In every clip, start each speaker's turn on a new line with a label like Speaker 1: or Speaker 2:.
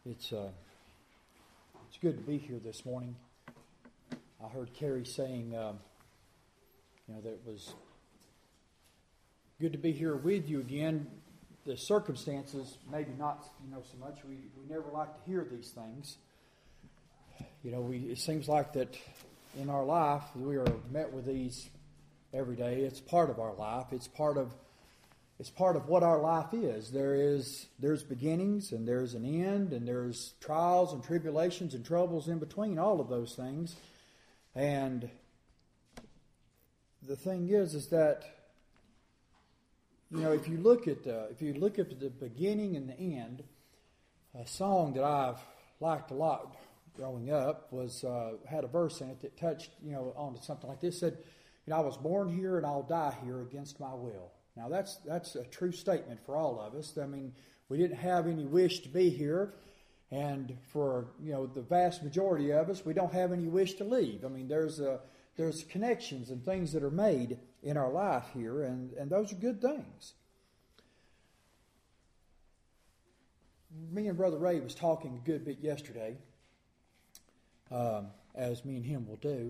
Speaker 1: It's good to be here this morning. I heard Carrie saying, that it was good to be here with you again. The circumstances, maybe not, so much. We never like to hear these things. It seems like that in our life we are met with these every day. It's part of our life. It's part of what our life is. There's beginnings and there's an end, and there's trials and tribulations and troubles in between all of those things. And the thing is that if you look at the beginning and the end, a song that I've liked a lot growing up was had a verse in it that touched on something like this. Said, I was born here and I'll die here against my will. Now that's a true statement for all of us. I mean, we didn't have any wish to be here, and for the vast majority of us, we don't have any wish to leave. I mean, there's connections and things that are made in our life here, and those are good things. Me and Brother Ray was talking a good bit yesterday, as me and him will do.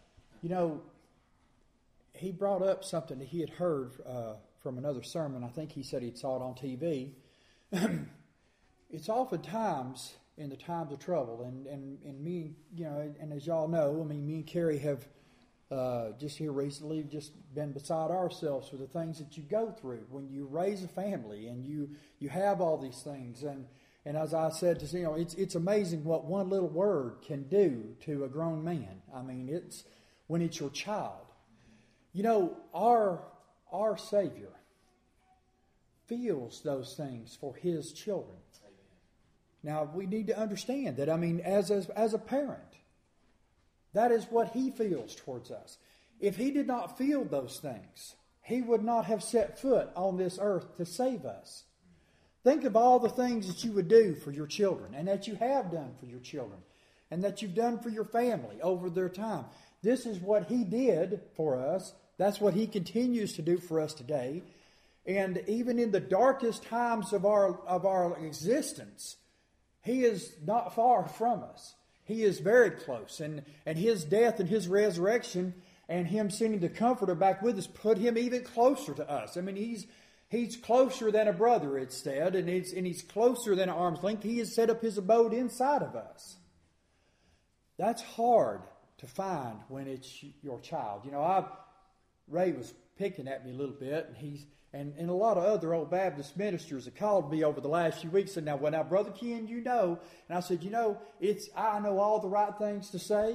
Speaker 1: He brought up something that he had heard from another sermon. I think he said he'd saw it on TV. It's oftentimes in the times of trouble, and me, and as y'all know, me and Carrie have just here recently just been beside ourselves for the things that you go through when you raise a family and you have all these things. And as I said to it's amazing what one little word can do to a grown man. I mean, it's when it's your child. Our Savior feels those things for His children. Now, we need to understand that, as a parent, that is what He feels towards us. If He did not feel those things, He would not have set foot on this earth to save us. Think of all the things that you would do for your children, and that you have done for your children, and that you've done for your family over their time. This is what He did for us. That's what He continues to do for us today. And even in the darkest times of our existence, He is not far from us. He is very close. And His death and His resurrection and Him sending the Comforter back with us put Him even closer to us. He's closer than a brother, it's said, and He's closer than an arm's length. He has set up His abode inside of us. That's hard to find when it's your child. Ray was picking at me a little bit, and a lot of other old Baptist ministers have called me over the last few weeks and said, now, Brother Ken, and I said, I know all the right things to say.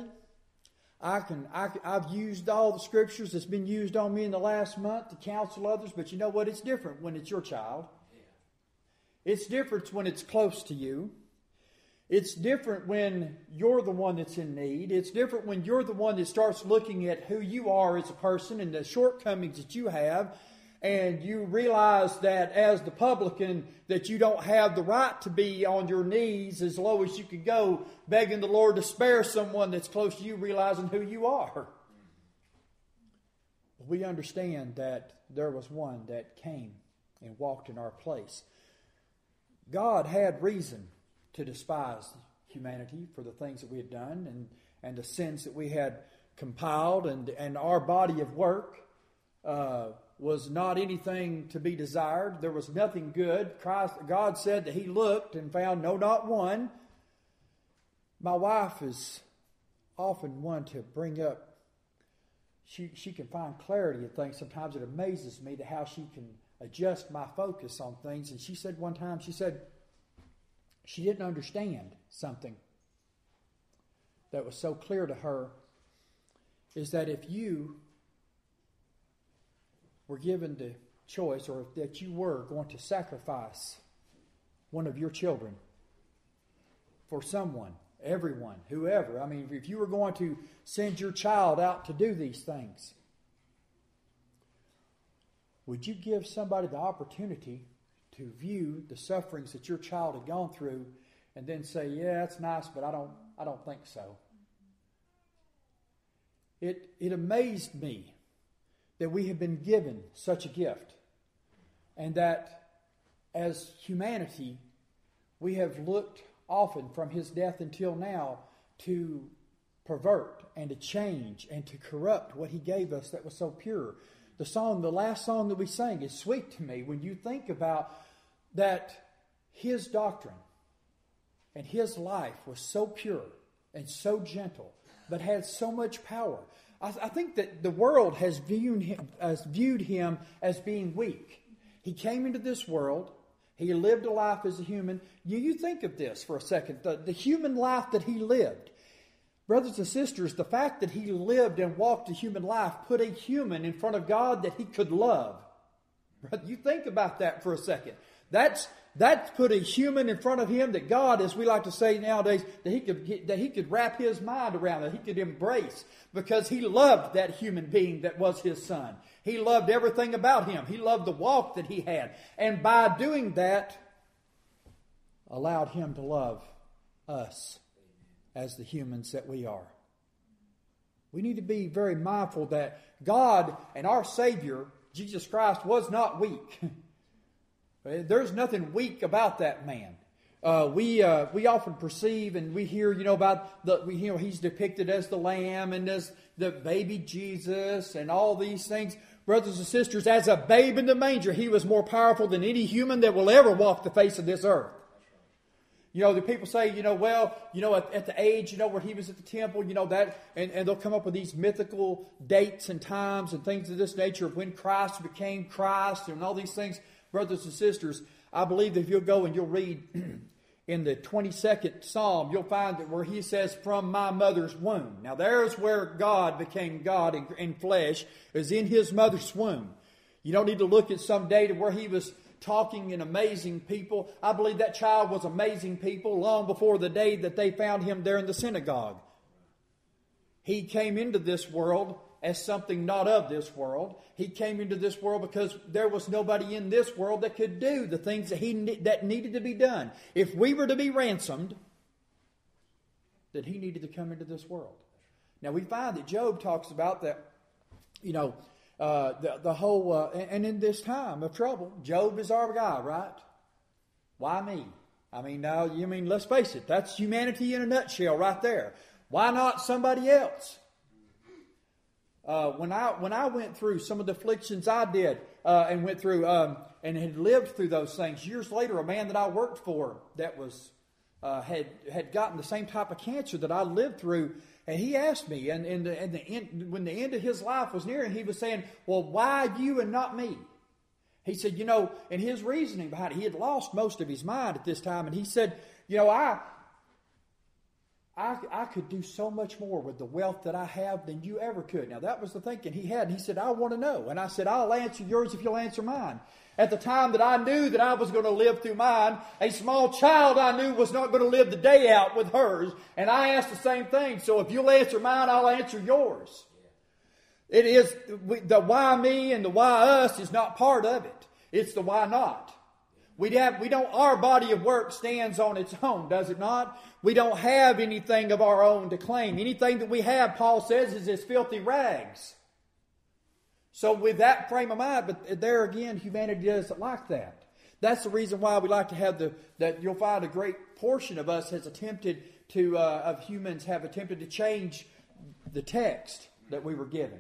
Speaker 1: I've used all the scriptures that's been used on me in the last month to counsel others, but you know what? It's different when it's your child. It's different when it's close to you. It's different when you're the one that's in need. It's different when you're the one that starts looking at who you are as a person and the shortcomings that you have, and you realize that as the publican that you don't have the right to be on your knees as low as you can go, begging the Lord to spare someone that's close to you, realizing who you are. We understand that there was one that came and walked in our place. God had reason to despise humanity for the things that we had done and the sins that we had compiled, and our body of work was not anything to be desired. There was nothing good. God said that He looked and found no, not one. My wife is often one to bring up, she can find clarity in things. Sometimes it amazes me how she can adjust my focus on things. And she said one time, she didn't understand something that was so clear to her, is that if you were given the choice, or that you were going to sacrifice one of your children for someone, everyone, whoever, if you were going to send your child out to do these things, would you give somebody the opportunity to view the sufferings that your child had gone through and then say, yeah, that's nice, but I don't think so? It amazed me that we have been given such a gift, and that as humanity we have looked often from his death until now to pervert and to change and to corrupt what he gave us that was so pure. The last song that we sang is sweet to me when you think about that his doctrine and his life was so pure and so gentle, but had so much power. I think that the world has viewed him as being weak. He came into this world. He lived a life as a human. You think of this for a second. The human life that he lived. Brothers and sisters, the fact that he lived and walked a human life put a human in front of God that he could love. You think about that for a second. That's put a human in front of him that God, as we like to say nowadays, that he could wrap his mind around, that he could embrace, because he loved that human being that was his son. He loved everything about him. He loved the walk that he had. And by doing that, allowed him to love us as the humans that we are. We need to be very mindful that God and our Savior, Jesus Christ, was not weak. There's nothing weak about that man. We often perceive and we hear, about he's depicted as the Lamb and as the baby Jesus and all these things. Brothers and sisters, as a babe in the manger, he was more powerful than any human that will ever walk the face of this earth. The people say, at the age, where he was at the temple, that, and they'll come up with these mythical dates and times and things of this nature of when Christ became Christ and all these things. Brothers and sisters, I believe that if you'll go and you'll read in the 22nd Psalm, you'll find that where he says, from my mother's womb. Now there's where God became God in flesh, is in his mother's womb. You don't need to look at some data where he was talking in amazing people. I believe that child was amazing people long before the day that they found him there in the synagogue. He came into this world as something not of this world. He came into this world because there was nobody in this world that could do the things that needed to be done. If we were to be ransomed, then he needed to come into this world. Now we find that Job talks about that, the whole, and in this time of trouble, Job is our guy, right? Why me? Let's face it, that's humanity in a nutshell right there. Why not somebody else? When I went through some of the afflictions I did and went through and had lived through those things, years later, a man that I worked for that was had gotten the same type of cancer that I lived through, and he asked me, and when the end of his life was near, and he was saying, "Well, why you and not me?" He said, and his reasoning behind it, he had lost most of his mind at this time, and he said, I could do so much more with the wealth that I have than you ever could. Now, that was the thinking he had. And he said, I want to know. And I said, I'll answer yours if you'll answer mine. At the time that I knew that I was going to live through mine, a small child I knew was not going to live the day out with hers. And I asked the same thing. So if you'll answer mine, I'll answer yours. It is the why me and the why us is not part of it. It's the why not. Our body of work stands on its own, does it not? We don't have anything of our own to claim. Anything that we have, Paul says, is as filthy rags. So with that frame of mind, but there again, humanity doesn't like that. That's the reason why we like to have that you'll find a great portion of us of humans have attempted to change the text that we were given.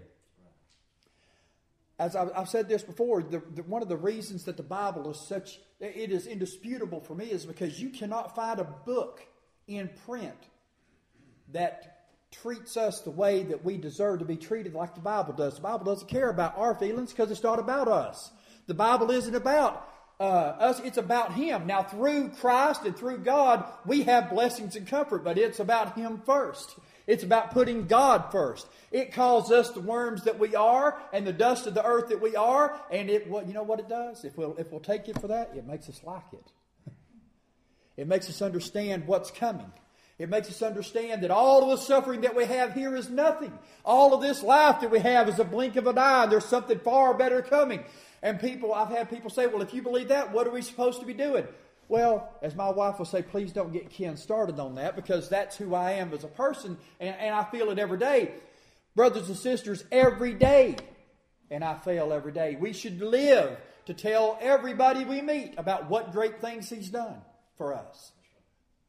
Speaker 1: As I've said this before, one of the reasons that the Bible is it is indisputable for me is because you cannot find a book in print that treats us the way that we deserve to be treated like the Bible does. The Bible doesn't care about our feelings because it's not about us. The Bible isn't about us, it's about Him. Now through Christ and through God, we have blessings and comfort, but it's about Him first. It's about putting God first. It calls us the worms that we are and the dust of the earth that we are. And you know what it does? If we'll take it for that, it makes us like it. It makes us understand what's coming. It makes us understand that all of the suffering that we have here is nothing. All of this life that we have is a blink of an eye. And there's something far better coming. And I've had people say, well, if you believe that, what are we supposed to be doing? Well, as my wife will say, please don't get Ken started on that because that's who I am as a person and I feel it every day. Brothers and sisters, every day, and I fail every day, we should live to tell everybody we meet about what great things He's done for us.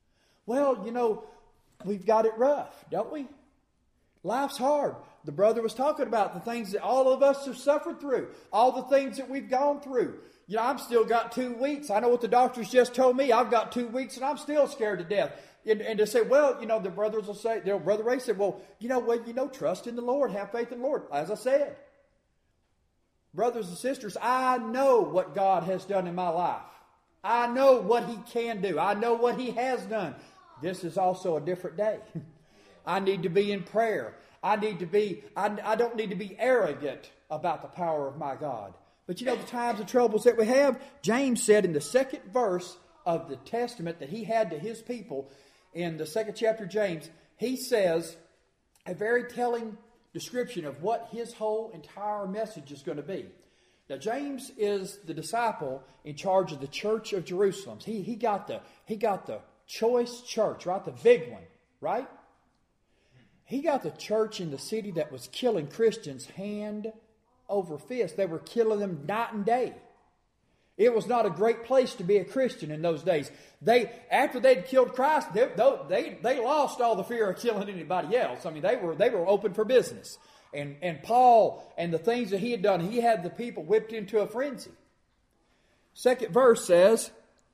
Speaker 1: Well, we've got it rough, don't we? Life's hard. The brother was talking about the things that all of us have suffered through, all the things that we've gone through. I've still got 2 weeks. I know what the doctors just told me. I've got 2 weeks and I'm still scared to death. And to say, well, the brothers will say, Brother Ray said, well, trust in the Lord, have faith in the Lord. As I said, brothers and sisters, I know what God has done in my life. I know what He can do. I know what He has done. This is also a different day. I need to be in prayer. I don't need to be arrogant about the power of my God. But the times of troubles that we have, James said in the 2nd verse of the testament that he had to his people, in the 2nd chapter of James, he says a very telling description of what his whole entire message is going to be. Now, James is the disciple in charge of the church of Jerusalem. He got the choice church, right? The big one, right? He got the church in the city that was killing Christians hand over fist. They were killing them night and day. It was not a great place to be a Christian in those days. After they'd killed Christ, they lost all the fear of killing anybody else. I mean, they were open for business. And Paul and the things that he had done, he had the people whipped into a frenzy. 2nd verse says,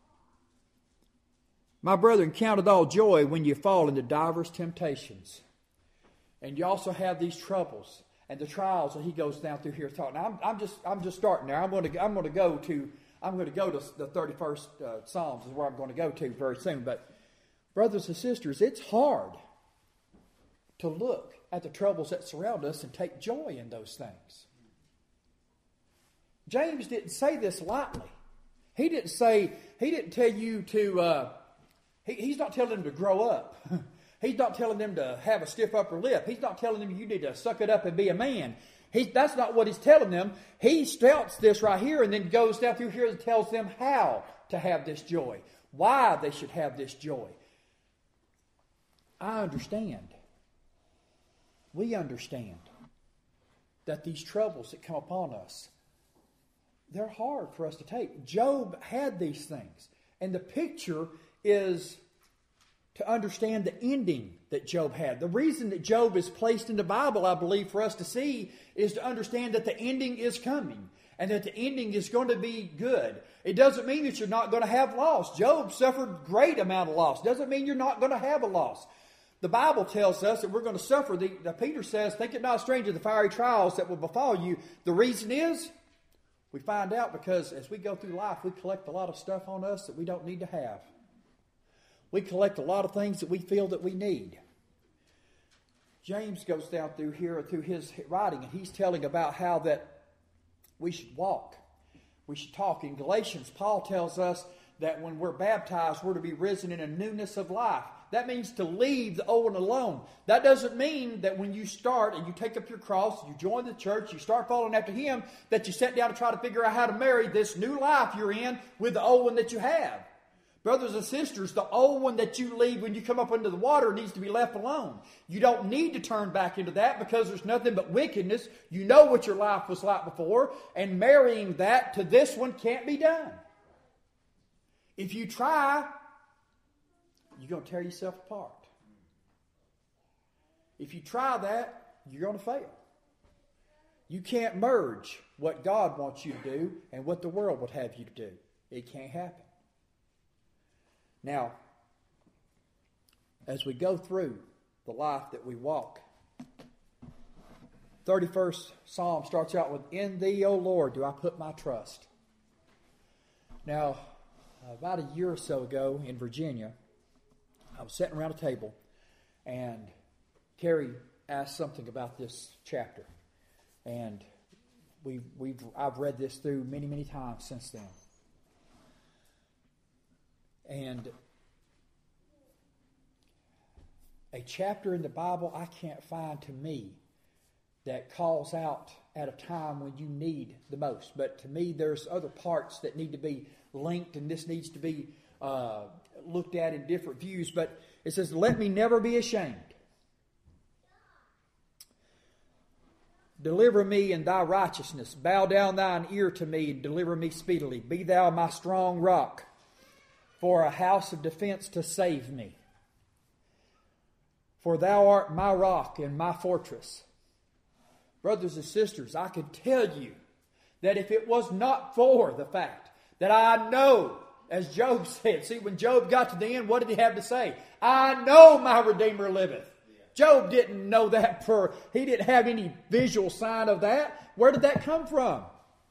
Speaker 1: my brethren, count it all joy when you fall into divers temptations. And you also have these troubles and the trials that he goes down through here talking. Now, I'm just starting there. I'm going to go to the 31st Psalms is where I'm going to go to very soon. But brothers and sisters, it's hard to look at the troubles that surround us and take joy in those things. James didn't say this lightly. He didn't tell you to. He's not telling them to grow up. He's not telling them to have a stiff upper lip. He's not telling them you need to suck it up and be a man. That's not what he's telling them. He starts this right here and then goes down through here and tells them how to have this joy. Why they should have this joy. I understand. We understand that these troubles that come upon us, they're hard for us to take. Job had these things. And the picture is to understand the ending that Job had. The reason that Job is placed in the Bible, I believe, for us to see, is to understand that the ending is coming and that the ending is going to be good. It doesn't mean that you're not going to have loss. Job suffered great amount of loss. Doesn't mean you're not going to have a loss. The Bible tells us that we're going to suffer. Peter says, think it not strange of the fiery trials that will befall you. The reason is, we find out because as we go through life, we collect a lot of stuff on us that we don't need to have. We collect a lot of things that we feel that we need. James goes down through here, through his writing, and he's telling about how that we should walk. We should talk. In Galatians, Paul tells us that when we're baptized, we're to be risen in a newness of life. That means to leave the old one alone. That doesn't mean that when you start and you take up your cross, you join the church, you start following after Him, that you sit down and try to figure out how to marry this new life you're in with the old one that you have. Brothers and sisters, the old one that you leave when you come up into the water needs to be left alone. You don't need to turn back into that because there's nothing but wickedness. You know what your life was like before, and marrying that to this one can't be done. If you try, you're going to tear yourself apart. If you try that, you're going to fail. You can't merge what God wants you to do and what the world would have you to do. It can't happen. Now, as we go through the life that we walk, 31st Psalm starts out with, "In Thee, O Lord, do I put my trust." Now, about a year or so ago in Virginia, I was sitting around a table, and Carrie asked something about this chapter, and I've read this through many, many times since then. And a chapter in the Bible I can't find to me that calls out at a time when you need the most. But to me, there's other parts that need to be linked, and this needs to be looked at in different views. But it says, "Let me never be ashamed. Deliver me in Thy righteousness. Bow down Thine ear to me and deliver me speedily. Be Thou my strong rock, for a house of defense to save me." For thou art my rock and my fortress. Brothers and sisters, I can tell you that if it was not for the fact that I know, as Job said, see, when Job got to the end, what did he have to say? I know my Redeemer liveth. Job didn't know that he didn't have any visual sign of that. Where did that come from?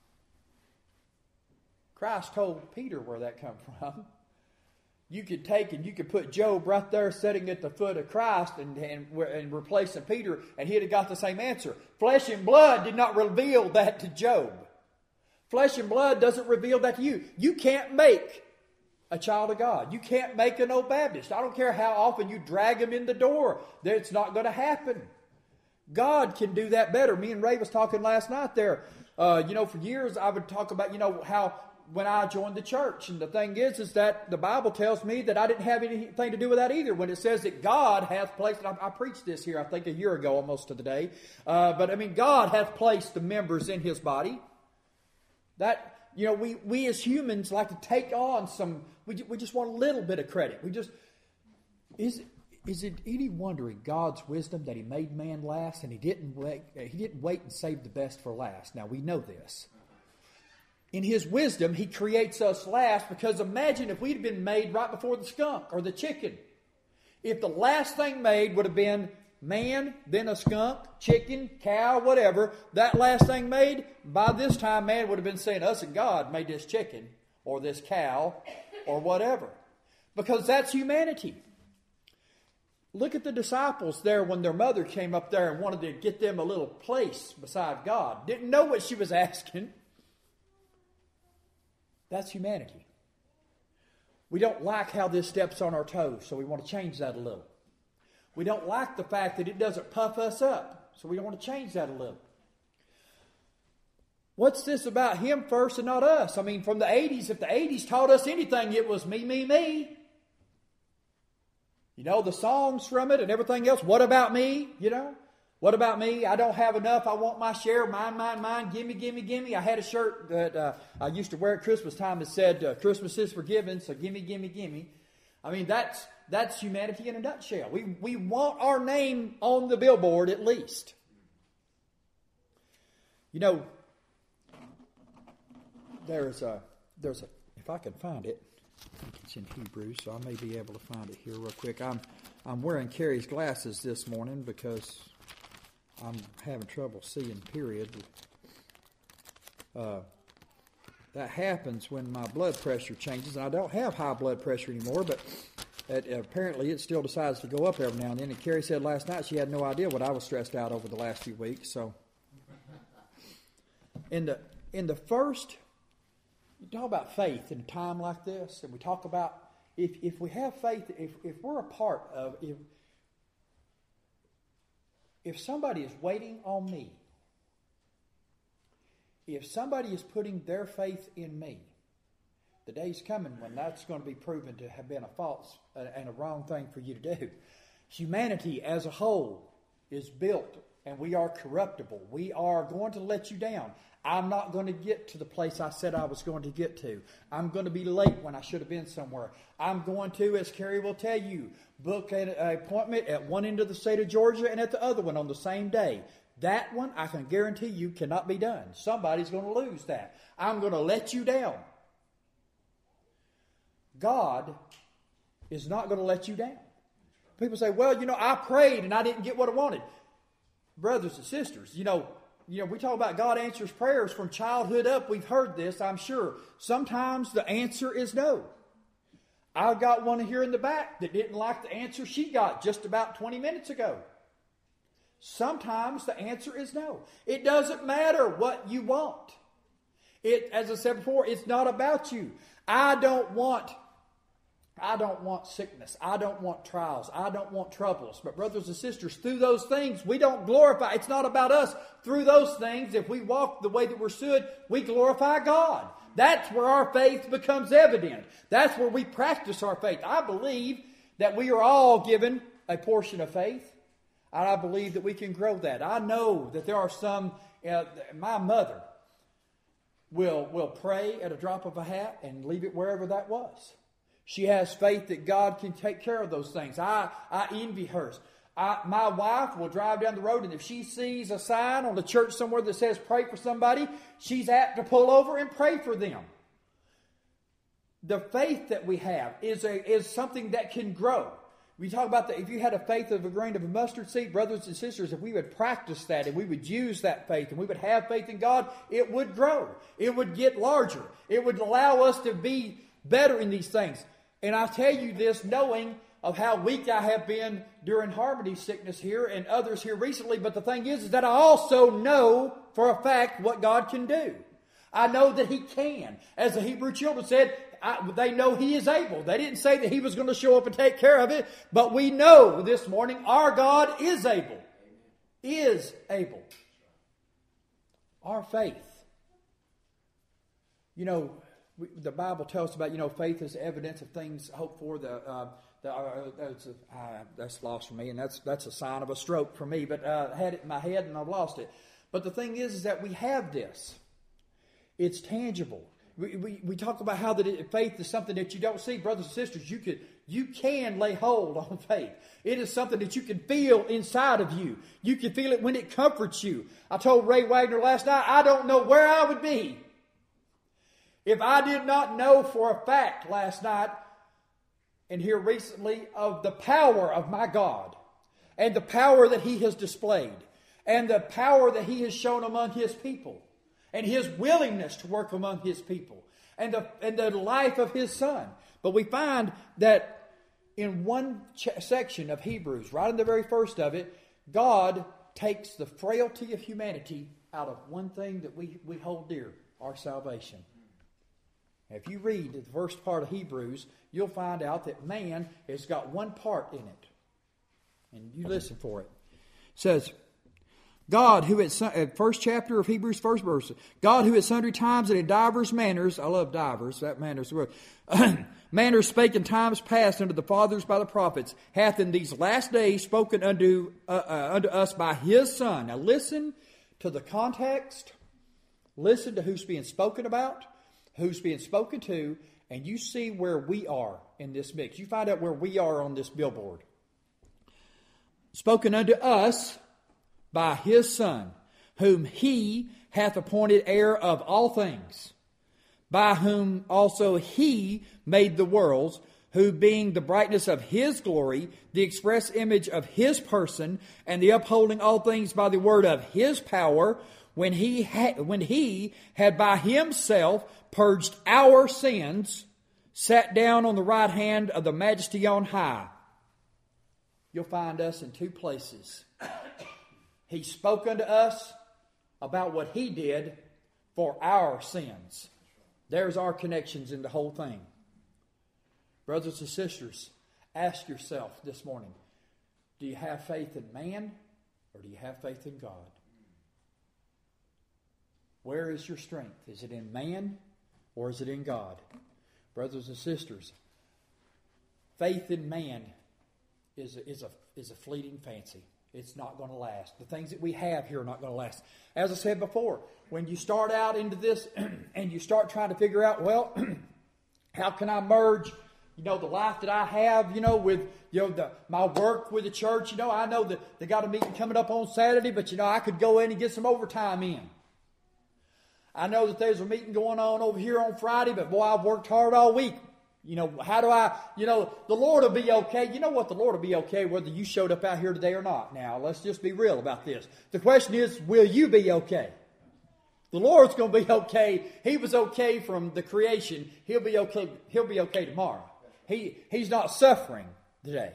Speaker 1: Christ told Peter where that come from. You could take and you could put Job right there sitting at the foot of Christ and replacing Peter, and he'd have got the same answer. Flesh and blood did not reveal that to Job. Flesh and blood doesn't reveal that to you. You can't make a child of God. You can't make an old Baptist. I don't care how often you drag them in the door. It's not going to happen. God can do that better. Me and Ray was talking last night there. For years I would talk about, how when I joined the church. And the thing is that the Bible tells me that I didn't have anything to do with that either. When it says that God hath placed, I preached this here, I think a year ago almost to the day. God hath placed the members in His body. That, we as humans like to take on we just want a little bit of credit. Is it any wonder in God's wisdom that He made man last and He didn't wait and save the best for last? Now we know this. In His wisdom, He creates us last, because imagine if we'd been made right before the skunk or the chicken. If the last thing made would have been man, then a skunk, chicken, cow, whatever, that last thing made, by this time man would have been saying, us and God made this chicken or this cow or whatever. Because that's humanity. Look at the disciples there when their mother came up there and wanted to get them a little place beside God. Didn't know what she was asking. That's humanity. We don't like how this steps on our toes, so we want to change that a little. We don't like the fact that it doesn't puff us up, so we don't want to change that a little. What's this about Him first and not us? I mean, from the 80s, if the 80s taught us anything, it was me, me, me. The songs from it and everything else. What about me? What about me? I don't have enough. I want my share. Mine, mine, mine. Gimme, gimme, gimme. I had a shirt that I used to wear at Christmas time that said, Christmas is forgiven, so gimme, gimme, gimme. I mean, that's humanity in a nutshell. We want our name on the billboard at least. There's a if I can find it, I think it's in Hebrews, so I may be able to find it here real quick. I'm wearing Carrie's glasses this morning because I'm having trouble seeing, period. That happens when my blood pressure changes. I don't have high blood pressure anymore, but apparently it still decides to go up every now and then. And Carrie said last night she had no idea what I was stressed out over the last few weeks. So, in the first, you talk about faith in a time like this, and we talk about if we have faith, if we're a part of, if somebody is waiting on me, if somebody is putting their faith in me, the day's coming when that's going to be proven to have been a false and a wrong thing for you to do. Humanity as a whole is built, and we are corruptible. We are going to let you down. I'm not going to get to the place I said I was going to get to. I'm going to be late when I should have been somewhere. I'm going to, as Carrie will tell you, book an appointment at one end of the state of Georgia and at the other one on the same day. That one, I can guarantee you, cannot be done. Somebody's going to lose that. I'm going to let you down. God is not going to let you down. People say, well, I prayed and I didn't get what I wanted. Brothers and sisters, we talk about God answers prayers from childhood up. We've heard this, I'm sure. Sometimes the answer is no. I've got one here in the back that didn't like the answer she got just about 20 minutes ago. Sometimes the answer is no. It doesn't matter what you want. As I said before, it's not about you. I don't want sickness. I don't want trials. I don't want troubles. But brothers and sisters, through those things, we don't glorify. It's not about us. Through those things, if we walk the way that we're stood, we glorify God. That's where our faith becomes evident. That's where we practice our faith. I believe that we are all given a portion of faith. And I believe that we can grow that. I know that there are some, my mother will pray at a drop of a hat and leave it wherever that was. She has faith that God can take care of those things. I envy hers. My wife will drive down the road, and if she sees a sign on the church somewhere that says pray for somebody, she's apt to pull over and pray for them. The faith that we have is something that can grow. We talk about that if you had a faith of a grain of a mustard seed, brothers and sisters, if we would practice that and we would use that faith and we would have faith in God, it would grow. It would get larger. It would allow us to be better in these things. And I tell you this knowing of how weak I have been during Harmony sickness here and others here recently. But the thing is that I also know for a fact what God can do. I know that He can. As the Hebrew children said, they know He is able. They didn't say that He was going to show up and take care of it. But we know this morning our God is able. Is able. Our faith. You know, the Bible tells us about, faith is evidence of things hoped for. That's lost for me, and that's a sign of a stroke for me. But I had it in my head, and I've lost it. But the thing is that we have this. It's tangible. We talk about how faith is something that you don't see. Brothers and sisters, you can lay hold on faith. It is something that you can feel inside of you. You can feel it when it comforts you. I told Ray Wagner last night, I don't know where I would be if I did not know for a fact last night and here recently of the power of my God and the power that He has displayed and the power that He has shown among His people and His willingness to work among His people and the life of His Son. But we find that in one section of Hebrews, right in the very first of it, God takes the frailty of humanity out of one thing that we hold dear, our salvation. If you read the first part of Hebrews, you'll find out that man has got one part in it. And you listen for it. It says, God who at first chapter of Hebrews, first verse, God who at sundry times and in divers manners, I love divers, that manners the word, manners spake in times past unto the fathers by the prophets, hath in these last days spoken unto us by His Son. Now listen to the context, listen to who's being spoken about, who's being spoken to, and you see where we are in this mix. You find out where we are on this billboard. Spoken unto us by His Son, whom He hath appointed heir of all things, by whom also He made the worlds, who being the brightness of His glory, the express image of His person, and the upholding all things by the word of His power, when He had by Himself purged our sins, sat down on the right hand of the Majesty on high. You'll find us in two places. He spoke unto us about what He did for our sins. There's our connections in the whole thing. Brothers and sisters, ask yourself this morning, do you have faith in man or do you have faith in God? Where is your strength? Is it in man or is it in God? Brothers and sisters, faith in man is a fleeting fancy. It's not going to last. The things that we have here are not going to last. As I said before, when you start out into this and you start trying to figure out, well, how can I merge, the life that I have, with, my work with the church. I know that they got a meeting coming up on Saturday, but, I could go in and get some overtime in. I know that there's a meeting going on over here on Friday, but boy, I've worked hard all week. How do I, the Lord will be okay. You know what? The Lord will be okay whether you showed up out here today or not. Now, let's just be real about this. The question is, will you be okay? The Lord's going to be okay. He was okay from the creation. He'll be okay. He'll be okay tomorrow. He's not suffering today.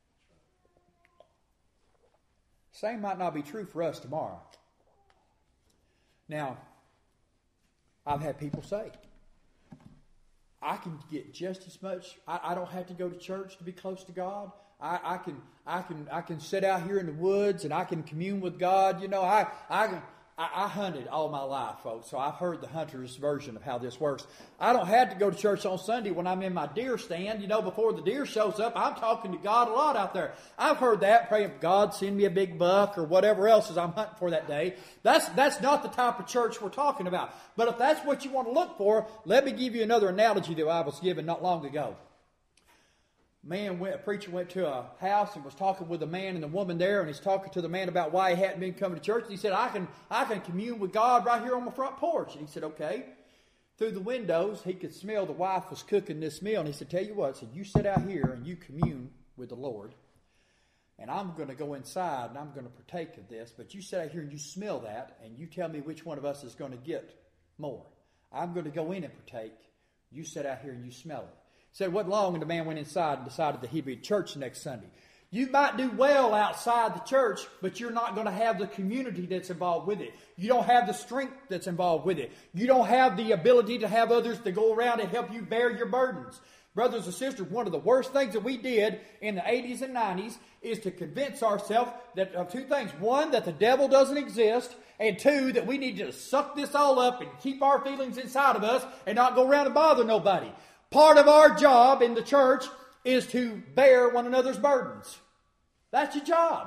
Speaker 1: Same might not be true for us tomorrow. Now, I've had people say, I can get just as much. I don't have to go to church to be close to God. I can sit out here in the woods and I can commune with God. I hunted all my life, folks, so I've heard the hunter's version of how this works. I don't have to go to church on Sunday when I'm in my deer stand. Before the deer shows up, I'm talking to God a lot out there. I've heard that, praying, God, send me a big buck or whatever else as I'm hunting for that day. That's not the type of church we're talking about. But if that's what you want to look for, let me give you another analogy that I was given not long ago. a preacher went to a house and was talking with a man and the woman there, and he's talking to the man about why he hadn't been coming to church. And he said, I can commune with God right here on my front porch. And he said, okay. Through the windows, he could smell the wife was cooking this meal. And he said, tell you what, said, you sit out here and you commune with the Lord. And I'm going to go inside and I'm going to partake of this. But you sit out here and you smell that, and you tell me which one of us is going to get more. I'm going to go in and partake. You sit out here and you smell it. He said, it wasn't long, and the man went inside and decided that he'd be at church next Sunday. You might do well outside the church, but you're not going to have the community that's involved with it. You don't have the strength that's involved with it. You don't have the ability to have others to go around and help you bear your burdens. Brothers and sisters, one of the worst things that we did in the 80s and 90s is to convince ourselves that of two things. One, that the devil doesn't exist. And two, that we need to suck this all up and keep our feelings inside of us and not go around and bother nobody. Part of our job in the church is to bear one another's burdens. That's your job.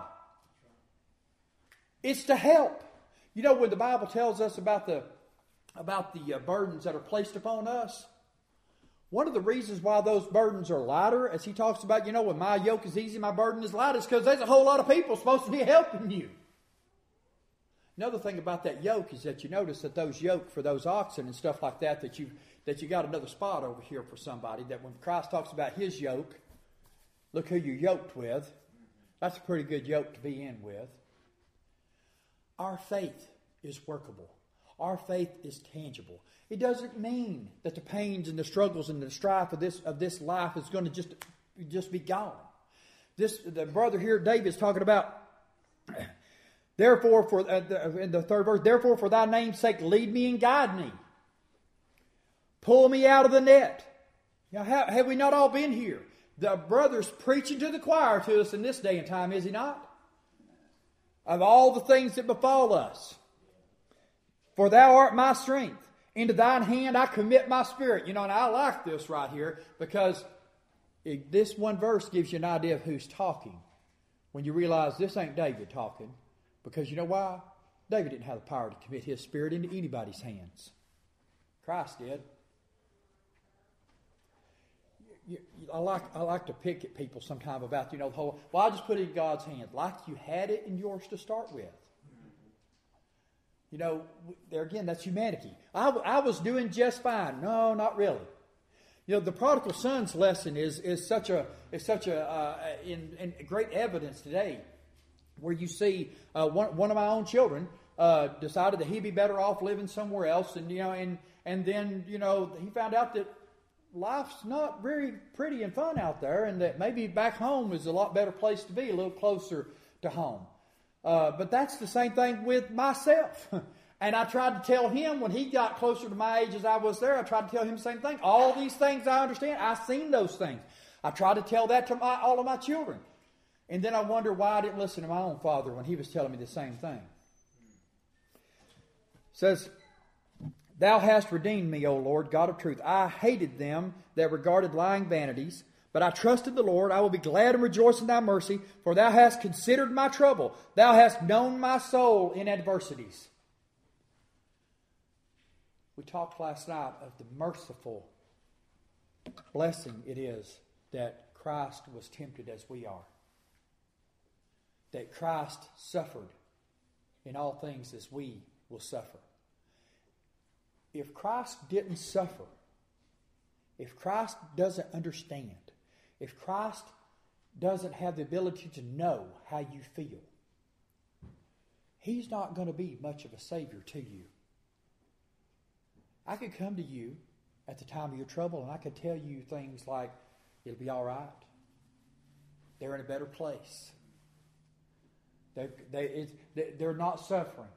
Speaker 1: It's to help. You know, when the Bible tells us about the burdens that are placed upon us, one of the reasons why those burdens are lighter, as he talks about, when my yoke is easy, my burden is light, is because there's a whole lot of people supposed to be helping you. Another thing about that yoke is that you notice that those yoke for those oxen and stuff like that you got another spot over here for somebody, that when Christ talks about his yoke, look who you're yoked with. That's a pretty good yoke to be in with. Our faith is workable. Our faith is tangible. It doesn't mean that the pains and the struggles and the strife of this life is going to just be gone. The brother here, David, is talking about, therefore, in the third verse, therefore for thy name's sake lead me and guide me. Pull me out of the net. Have we not all been here? The brother's preaching to the choir to us in this day and time, is he not? Of all the things that befall us. For thou art my strength. Into thine hand I commit my spirit. And I like this right here because this one verse gives you an idea of who's talking. When you realize this ain't David talking. Because you know why? David didn't have the power to commit his spirit into anybody's hands. Christ did. I like to pick at people sometime about, the whole, I just put it in God's hands. Like you had it in yours to start with. There again, that's humanity. I was doing just fine. No, not really. The prodigal son's lesson is such a in great evidence today, where you see one of my own children decided that he'd be better off living somewhere else, and then he found out that life's not very pretty and fun out there, and that maybe back home is a lot better place to be, a little closer to home. But that's the same thing with myself. And I tried to tell him when he got closer to my age as I was there, I tried to tell him the same thing. All these things I understand. I've seen those things. I tried to tell that to all of my children. And then I wonder why I didn't listen to my own father when he was telling me the same thing. It says, Thou hast redeemed me, O Lord, God of truth. I hated them that regarded lying vanities, but I trusted the Lord. I will be glad and rejoice in thy mercy, for thou hast considered my trouble. Thou hast known my soul in adversities. We talked last night of the merciful blessing it is that Christ was tempted as we are. That Christ suffered in all things as we will suffer. If Christ didn't suffer, if Christ doesn't understand, if Christ doesn't have the ability to know how you feel, He's not going to be much of a Savior to you. I could come to you at the time of your trouble and I could tell you things like, it'll be all right. They're in a better place. They're not suffering.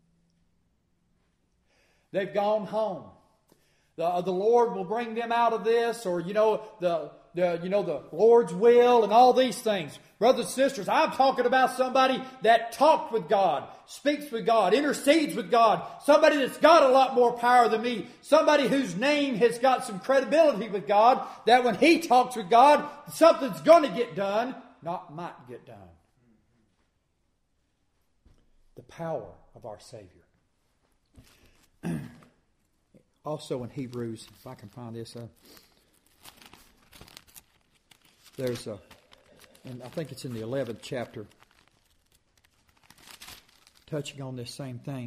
Speaker 1: They've gone home. The Lord will bring them out of this, or the Lord's will, and all these things. Brothers and sisters, I'm talking about somebody that talked with God, speaks with God, intercedes with God. Somebody that's got a lot more power than me. Somebody whose name has got some credibility with God, that when he talks with God, something's going to get done, not might get done. The power of our Savior. Also in Hebrews, if I can find this, There's and I think it's in the 11th chapter, touching on this same thing.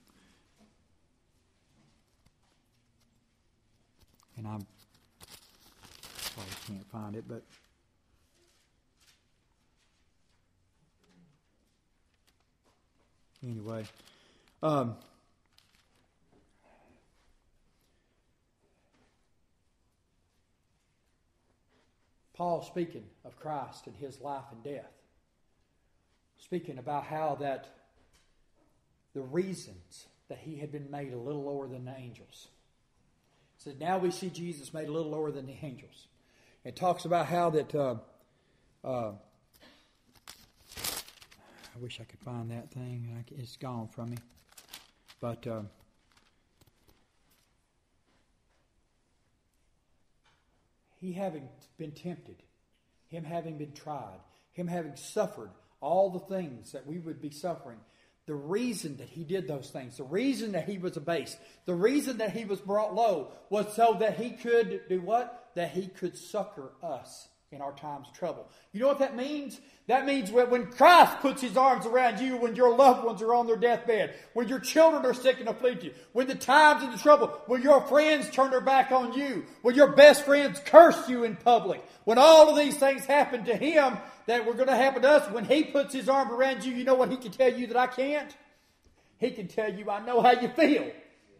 Speaker 1: And I probably can't find it, but anyway. Paul, speaking of Christ and his life and death, speaking about how that the reasons that he had been made a little lower than the angels. So now we see Jesus made a little lower than the angels. It talks about how that I wish I could find that thing. It's gone from me. But he having been tempted, him having been tried, him having suffered all the things that we would be suffering, the reason that he did those things, the reason that he was abased, the reason that he was brought low was so that he could do what? That he could succor us in our times of trouble. You know what that means? That means when Christ puts his arms around you, when your loved ones are on their deathbed, when your children are sick and afflicted, when the times of the trouble, when your friends turn their back on you, when your best friends curse you in public, when all of these things happen to him that were going to happen to us, when he puts his arm around you, you know what he can tell you that I can't? He can tell you, I know how you feel.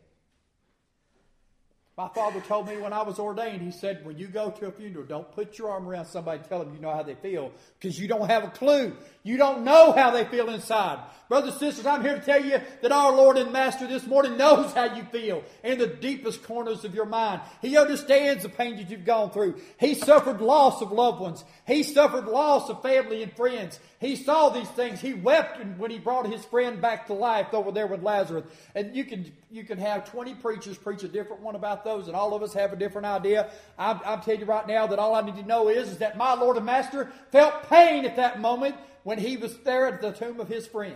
Speaker 1: My father told me when I was ordained, he said, when you go to a funeral, don't put your arm around somebody and tell them you know how they feel, because you don't have a clue. You don't know how they feel inside. Brothers and sisters, I'm here to tell you that our Lord and Master this morning knows how you feel in the deepest corners of your mind. He understands the pain that you've gone through. He suffered loss of loved ones. He suffered loss of family and friends. He saw these things. He wept when he brought his friend back to life over there with Lazarus. And you can have 20 preachers preach a different one about those, and all of us have a different idea. I'm telling you right now that all I need to know is that my Lord and Master felt pain at that moment when he was there at the tomb of his friend.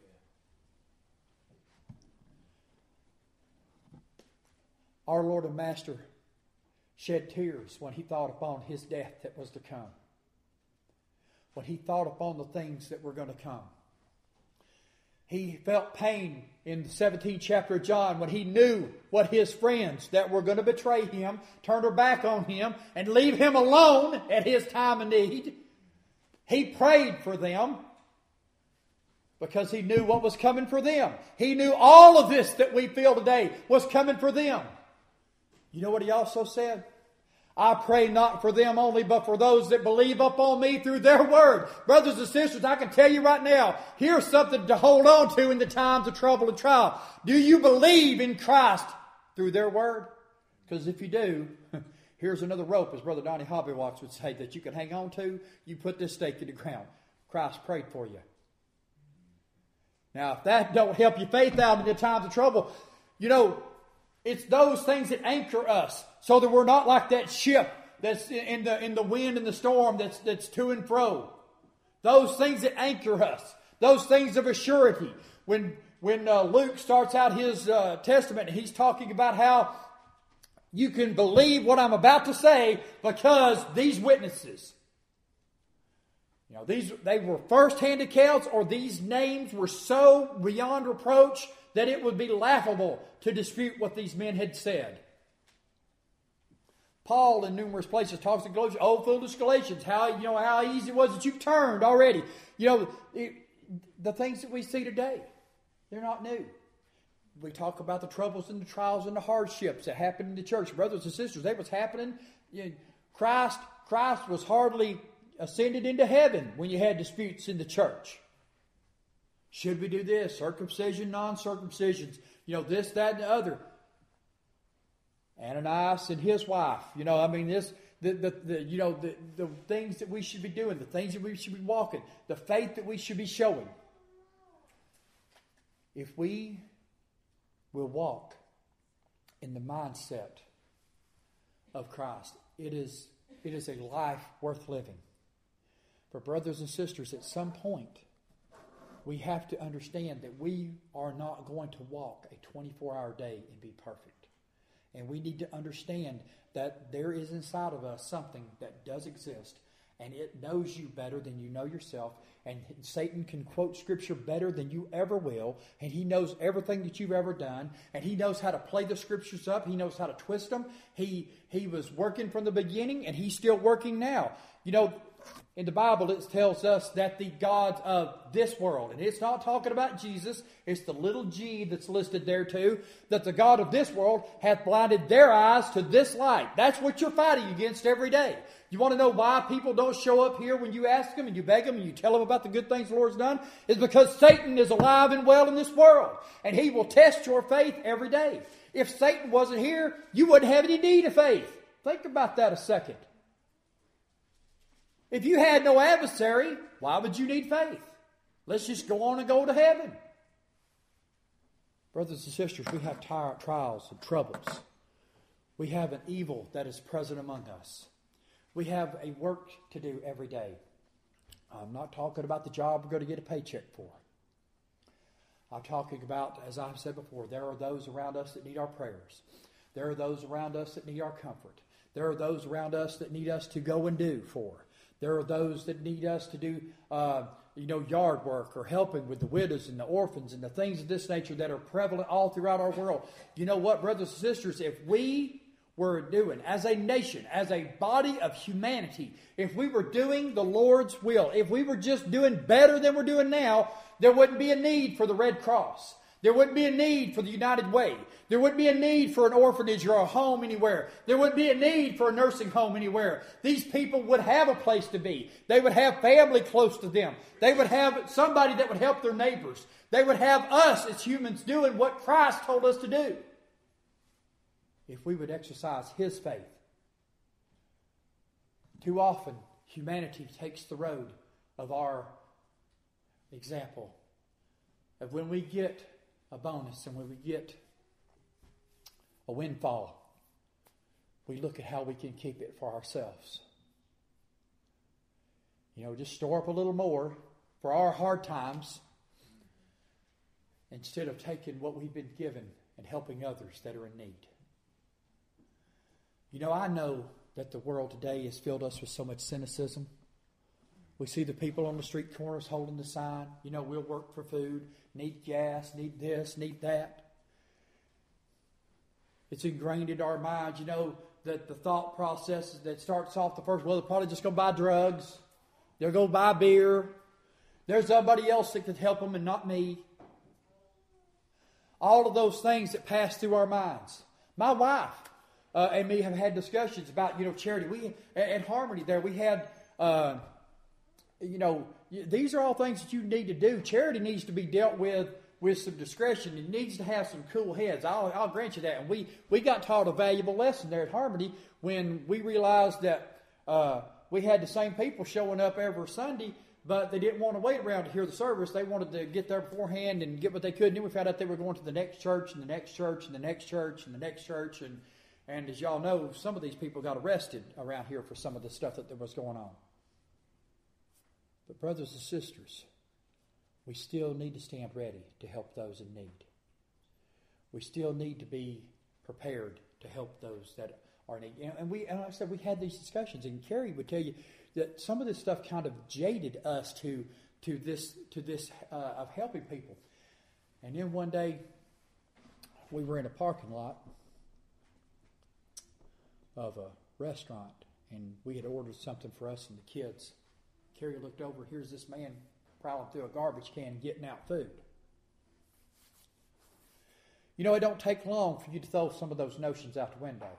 Speaker 1: Our Lord and Master shed tears when he thought upon his death that was to come. When he thought upon the things that were going to come. He felt pain in the 17th chapter of John when he knew what his friends that were going to betray him, turn their back on him, and leave him alone at his time of need. He prayed for them because he knew what was coming for them. He knew all of this that we feel today was coming for them. You know what he also said? I pray not for them only, but for those that believe upon me through their word. Brothers and sisters, I can tell you right now, here's something to hold on to in the times of trouble and trial. Do you believe in Christ through their word? Because if you do, here's another rope, as Brother Donnie Hobbywatch would say, that you can hang on to. You put this stake in the ground. Christ prayed for you. Now, if that don't help your faith out in the times of trouble, you know, it's those things that anchor us so that we're not like that ship that's in the wind and the storm that's to and fro. Those things that anchor us. Those things of a surety. When Luke starts out his testament, he's talking about how you can believe what I'm about to say because these witnesses. You know, they were first-hand accounts, or these names were so beyond reproach that it would be laughable to dispute what these men had said. Paul, in numerous places, talks to Galatians, oh, foolish Galatians, how easy it was that you turned already. You know, the things that we see today, they're not new. We talk about the troubles and the trials and the hardships that happened in the church. Brothers and sisters, that was happening. You know, Christ was hardly ascended into heaven when you had disputes in the church. Should we do this? Circumcision, non-circumcisions. You know, this, that, and the other. Ananias and his wife. You know, I mean, the things that we should be doing, the things that we should be walking, the faith that we should be showing. If we will walk in the mindset of Christ, it is a life worth living. For brothers and sisters, at some point, we have to understand that we are not going to walk a 24-hour day and be perfect. And we need to understand that there is inside of us something that does exist. and it knows you better than you know yourself. And Satan can quote Scripture better than you ever will. And he knows everything that you've ever done. And he knows how to play the Scriptures up. He knows how to twist them. He was working from the beginning, and he's still working now. You know, in the Bible it tells us that the gods of this world, and it's not talking about Jesus, it's the little g that's listed there too, that the God of this world hath blinded their eyes to this light. That's what you're fighting against every day. You want to know why people don't show up here when you ask them and you beg them and you tell them about the good things the Lord's done? It's because Satan is alive and well in this world. And he will test your faith every day. If Satan wasn't here, you wouldn't have any need of faith. Think about that a second. If you had no adversary, why would you need faith? Let's just go on and go to heaven. Brothers and sisters, we have trials and troubles. We have an evil that is present among us. We have a work to do every day. I'm not talking about the job we're going to get a paycheck for. I'm talking about, as I've said before, there are those around us that need our prayers. There are those around us that need our comfort. There are those around us that need us to go and do for. There are those that need us to do, yard work or helping with the widows and the orphans and the things of this nature that are prevalent all throughout our world. You know what, brothers and sisters? If we were doing, as a nation, as a body of humanity, if we were doing the Lord's will, if we were just doing better than we're doing now, there wouldn't be a need for the Red Cross. There wouldn't be a need for the United Way. There wouldn't be a need for an orphanage or a home anywhere. There wouldn't be a need for a nursing home anywhere. These people would have a place to be. They would have family close to them. They would have somebody that would help their neighbors. They would have us as humans doing what Christ told us to do. If we would exercise His faith. Too often, humanity takes the road of our example. Of when we get a bonus and when we get a windfall, we look at how we can keep it for ourselves. Just store up a little more for our hard times instead of taking what we've been given and helping others that are in need. I know that the world today has filled us with so much cynicism. We see the people on the street corners holding the sign, we'll work for food, need gas, need this, need that. It's ingrained into our minds, that the thought process that starts off the first, they're probably just going to buy drugs. They'll go buy beer. There's somebody else that could help them and not me. All of those things that pass through our minds. My wife and me have had discussions about, charity. We at Harmony there, we had, these are all things that you need to do. Charity needs to be dealt with some discretion. It needs to have some cool heads. I'll grant you that. And we got taught a valuable lesson there at Harmony when we realized that we had the same people showing up every Sunday, but they didn't want to wait around to hear the service. They wanted to get there beforehand and get what they could. And then we found out they were going to the next church and the next church and the next church and the next church. And as y'all know, some of these people got arrested around here for some of the stuff that was going on. But brothers and sisters, we still need to stand ready to help those in need. We still need to be prepared to help those that are in need. And like I said, we had these discussions, and Carrie would tell you that some of this stuff kind of jaded us to this of helping people. And then one day, we were in a parking lot of a restaurant, and we had ordered something for us and the kids. Carrie looked over, here's this man prowling through a garbage can getting out food. It don't take long for you to throw some of those notions out the window.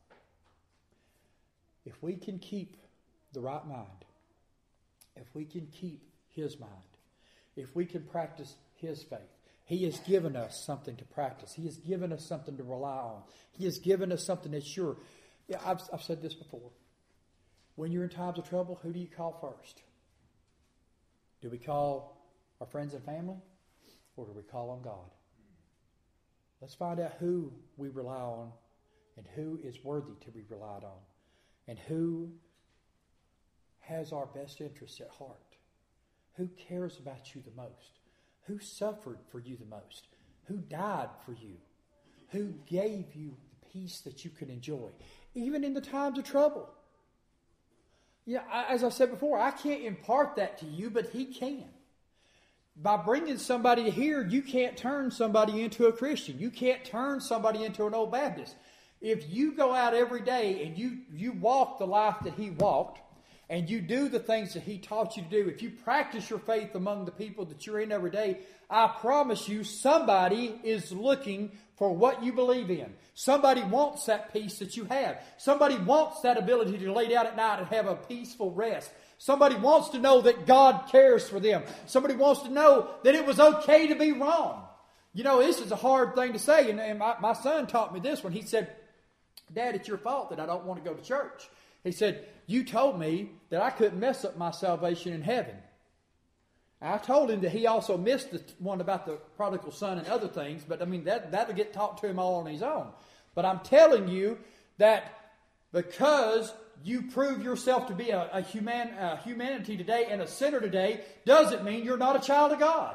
Speaker 1: If we can keep the right mind, if we can keep His mind, if we can practice His faith, He has given us something to practice. He has given us something to rely on. He has given us something that's sure. Yeah, I've said this before. When you're in times of trouble, who do you call first? Do we call our friends and family, or do we call on God? Let's find out who we rely on and who is worthy to be relied on and who has our best interests at heart. Who cares about you the most? Who suffered for you the most? Who died for you? Who gave you the peace that you can enjoy, even in the times of trouble? as I said before, I can't impart that to you, but He can. By bringing somebody here, you can't turn somebody into a Christian. You can't turn somebody into an old Baptist. If you go out every day and you walk the life that He walked, and you do the things that He taught you to do, if you practice your faith among the people that you're in every day, I promise you somebody is looking for what you believe in. Somebody wants that peace that you have. Somebody wants that ability to lay down at night and have a peaceful rest. Somebody wants to know that God cares for them. Somebody wants to know that it was okay to be wrong. You know, this is a hard thing to say. And my son taught me this when he said, Dad, it's your fault that I don't want to go to church. He said, you told me that I couldn't mess up my salvation in heaven. I told him that he also missed the one about the prodigal son and other things, but I mean, that'll get taught to him all on his own. But I'm telling you that because you prove yourself to be a humanity today and a sinner today, doesn't mean you're not a child of God.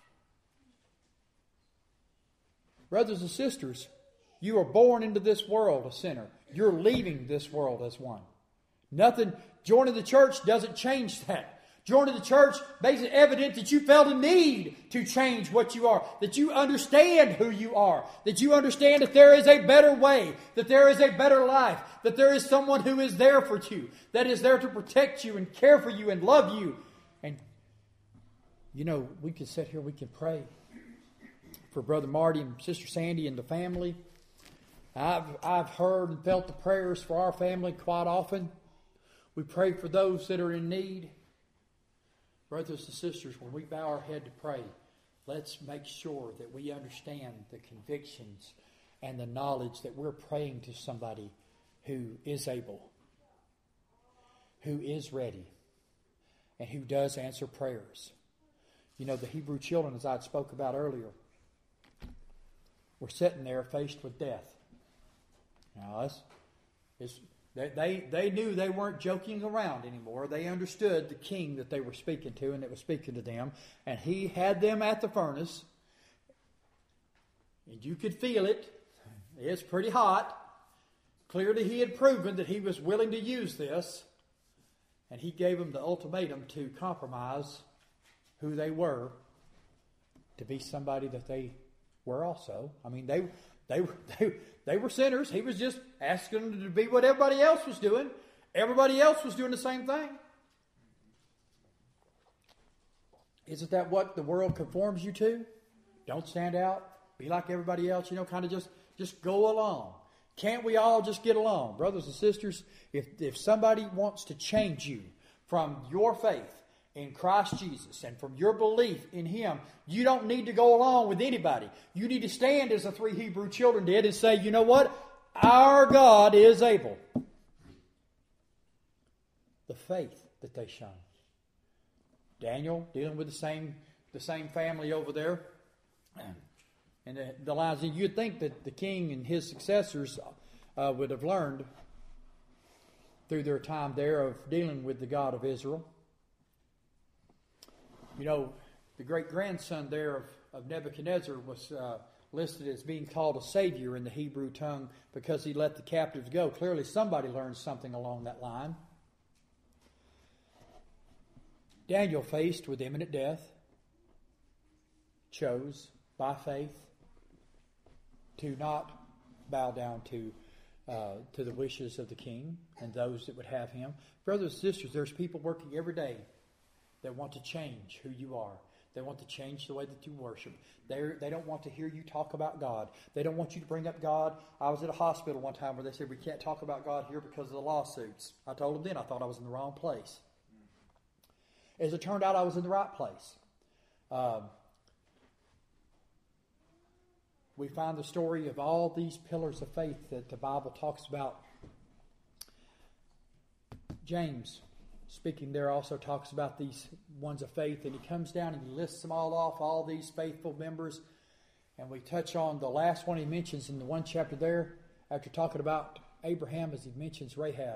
Speaker 1: Brothers and sisters, you are born into this world a sinner. You're leaving this world as one. Nothing, joining the church doesn't change that. Joining the church makes it evident that you felt a need to change what you are, that you understand who you are, that you understand that there is a better way, that there is a better life, that there is someone who is there for you, that is there to protect you and care for you and love you. And, you know, we can sit here, we can pray for Brother Marty and Sister Sandy and the family. I've heard and felt the prayers for our family quite often. We pray for those that are in need. Brothers and sisters, when we bow our head to pray, let's make sure that we understand the convictions and the knowledge that we're praying to somebody who is able, who is ready, and who does answer prayers. You know, the Hebrew children, as I spoke about earlier, were sitting there faced with death. Now, they knew they weren't joking around anymore. They understood the king that they were speaking to and that was speaking to them. And he had them at the furnace. And you could feel it. It's pretty hot. Clearly he had proven that he was willing to use this. And he gave them the ultimatum to compromise who they were to be somebody that they were also. I mean, they were sinners. He was just asking them to be what everybody else was doing. Everybody else was doing the same thing. Isn't that what the world conforms you to? Don't stand out. Be like everybody else. You know, kind of just go along. Can't we all just get along? Brothers and sisters, if somebody wants to change you from your faith in Christ Jesus and from your belief in Him, you don't need to go along with anybody. You need to stand as the three Hebrew children did and say, you know what? Our God is able. The faith that they shown. Daniel dealing with the same family over there. And the lines, you'd think that the king and his successors would have learned through their time there of dealing with the God of Israel. You know, the great-grandson there of Nebuchadnezzar was listed as being called a savior in the Hebrew tongue because he let the captives go. Clearly somebody learned something along that line. Daniel, faced with imminent death, chose by faith to not bow down to the wishes of the king and those that would have him. Brothers and sisters, there's people working every day that want to change who you are. They want to change the way that you worship. They don't want to hear you talk about God. They don't want you to bring up God. I was at a hospital one time where they said, we can't talk about God here because of the lawsuits. I told them then I thought I was in the wrong place. As it turned out, I was in the right place. We find the story of all these pillars of faith that the Bible talks about. James, speaking there, also talks about these ones of faith, and he comes down and he lists them all off, all these faithful members. And we touch on the last one he mentions in the one chapter there, after talking about Abraham, as he mentions Rahab.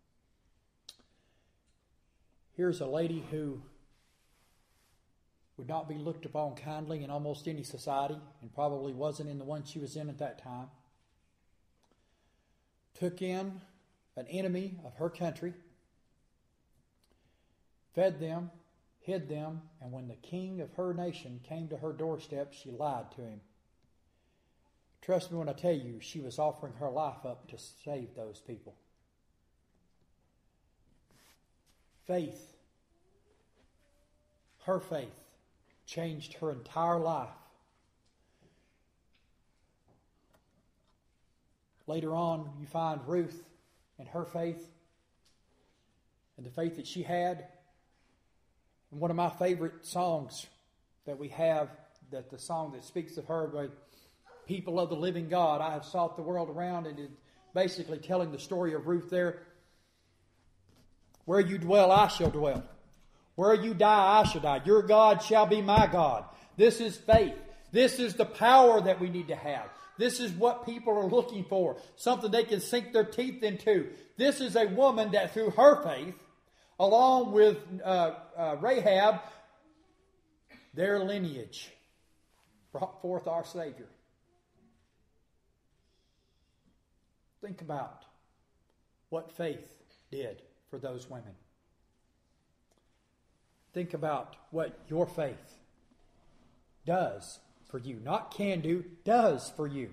Speaker 1: Here's a lady who would not be looked upon kindly in almost any society, and probably wasn't in the one she was in at that time. Took in an enemy of her country, fed them, hid them, and when the king of her nation came to her doorstep, she lied to him. Trust me when I tell you, she was offering her life up to save those people. Faith, her faith, changed her entire life. Later on, you find Ruth and her faith and the faith that she had. And one of my favorite songs that we have, that the song that speaks of her, by people of the living God, I have sought the world around, and it's basically telling the story of Ruth there. Where you dwell, I shall dwell. Where you die, I shall die. Your God shall be my God. This is faith. This is the power that we need to have. This is what people are looking for. Something they can sink their teeth into. This is a woman that through her faith, along with Rahab, their lineage brought forth our Savior. Think about what faith did for those women. Think about what your faith does for you. Not can do, does for you.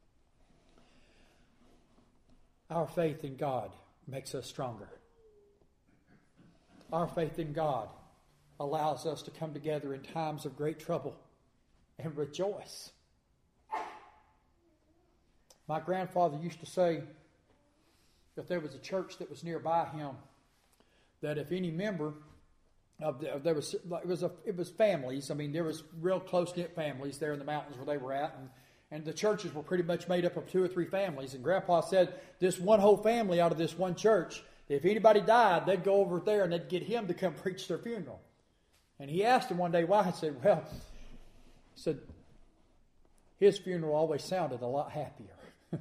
Speaker 1: Our faith in God makes us stronger. Our faith in God allows us to come together in times of great trouble and rejoice. My grandfather used to say that there was a church that was nearby him, that if any member it was families. I mean, there was real close-knit families there in the mountains where they were at, and the churches were pretty much made up of 2 or 3 families. And Grandpa said this one whole family out of this one church, if anybody died, they'd go over there and they'd get him to come preach their funeral. And he asked him one day why. He said, his funeral always sounded a lot happier.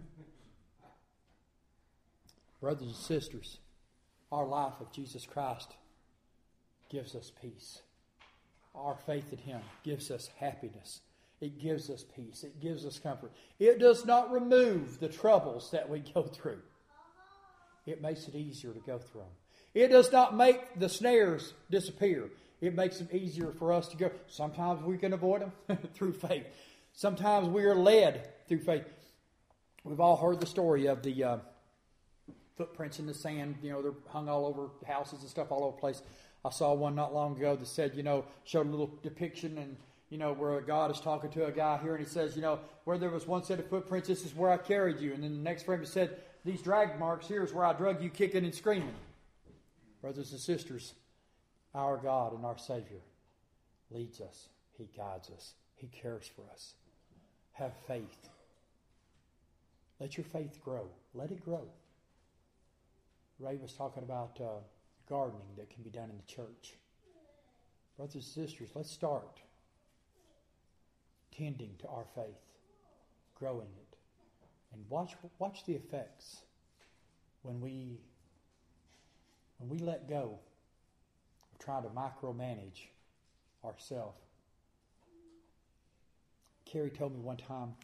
Speaker 1: Brothers and sisters, our life of Jesus Christ gives us peace. Our faith in Him gives us happiness. It gives us peace. It gives us comfort. It does not remove the troubles that we go through. It makes it easier to go through them. It does not make the snares disappear. It makes them easier for us to go. Sometimes we can avoid them through faith. Sometimes we are led through faith. We've all heard the story of the footprints in the sand. You know, they're hung all over houses and stuff all over the place. I saw one not long ago that said, showed a little depiction and, where God is talking to a guy here and he says, where there was one set of footprints, this is where I carried you. And then the next frame it said, these drag marks, here's where I drug you kicking and screaming. Brothers and sisters, our God and our Savior leads us. He guides us. He cares for us. Have faith. Let your faith grow. Let it grow. Ray was talking about gardening that can be done in the church. Brothers and sisters, let's start tending to our faith, growing it, and watch the effects when we let go of trying to micromanage ourselves. Carrie told me one time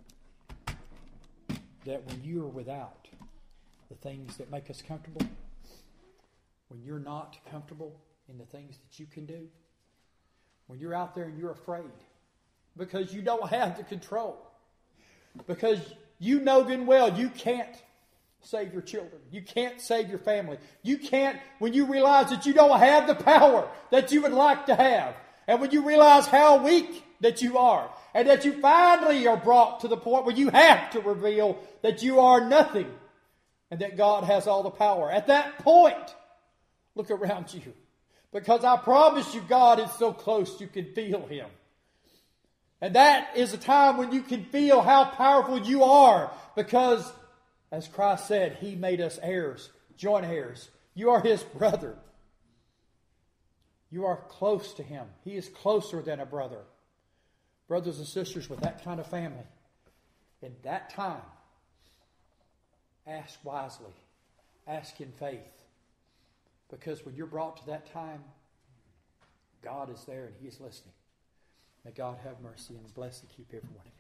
Speaker 1: that when you are without the things that make us comfortable, when you're not comfortable in the things that you can do, when you're out there and you're afraid because you don't have the control, because you know good and well you can't save your children, you can't save your family, you can't, when you realize that you don't have the power that you would like to have, and when you realize how weak that you are, and that you finally are brought to the point where you have to reveal that you are nothing and that God has all the power. At that point, look around you, because I promise you God is so close you can feel Him. And that is a time when you can feel how powerful you are, because as Christ said, He made us heirs, joint heirs. You are His brother. You are close to Him. He is closer than a brother. Brothers and sisters, with that kind of family, in that time, ask wisely. Ask in faith. Because when you're brought to that time, God is there and He is listening. May God have mercy and bless and keep everyone.